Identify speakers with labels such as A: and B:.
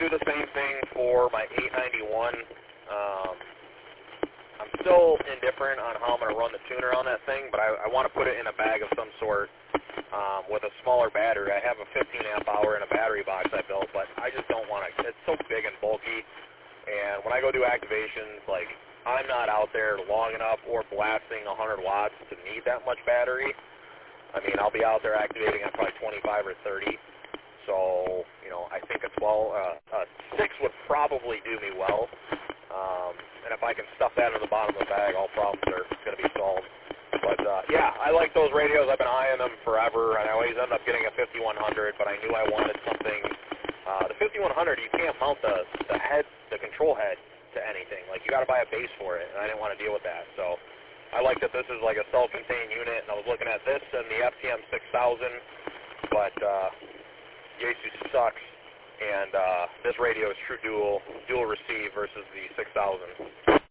A: do the same thing for my 891. I'm still indifferent on how I'm going to run the tuner on that thing, but I want to put it in a bag of some sort with a smaller battery. I have a 15 amp hour in a battery box I built, but I just don't want to. It's so big and bulky, and when I go do activations, like, I'm not out there long enough or blasting 100 watts to need that much battery. I mean, I'll be out there activating at probably 25 or 30. So, you know, I think a 6 would probably do me well. And if I can stuff that in the bottom of the bag, all problems are going to be solved. But, yeah, I like those radios. I've been eyeing them forever, and I always end up getting a 5100, but I knew I wanted something. The 5100, you can't mount the control head to anything. Like, you got to buy a base for it, and I didn't want to deal with that. So I like that this is like a self-contained unit, and I was looking at this and the FTM 6000, but Yaesu sucks, and this radio is true dual receive versus the 6000.